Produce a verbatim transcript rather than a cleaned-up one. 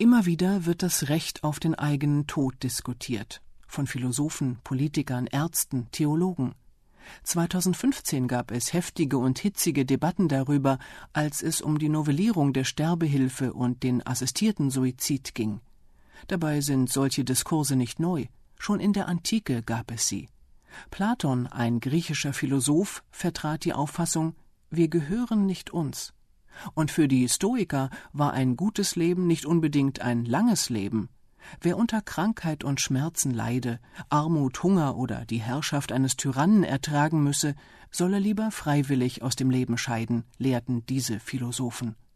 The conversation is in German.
Immer wieder wird das Recht auf den eigenen Tod diskutiert. Von Philosophen, Politikern, Ärzten, Theologen. zweitausendfünfzehn gab es heftige und hitzige Debatten darüber, als es um die Novellierung der Sterbehilfe und den assistierten Suizid ging. Dabei sind solche Diskurse nicht neu. Schon in der Antike gab es sie. Platon, ein griechischer Philosoph, vertrat die Auffassung, wir gehören nicht uns. Und für die Stoiker war ein gutes Leben nicht unbedingt ein langes Leben. Wer unter Krankheit und Schmerzen leide, Armut, Hunger oder die Herrschaft eines Tyrannen ertragen müsse, solle lieber freiwillig aus dem Leben scheiden, lehrten diese Philosophen.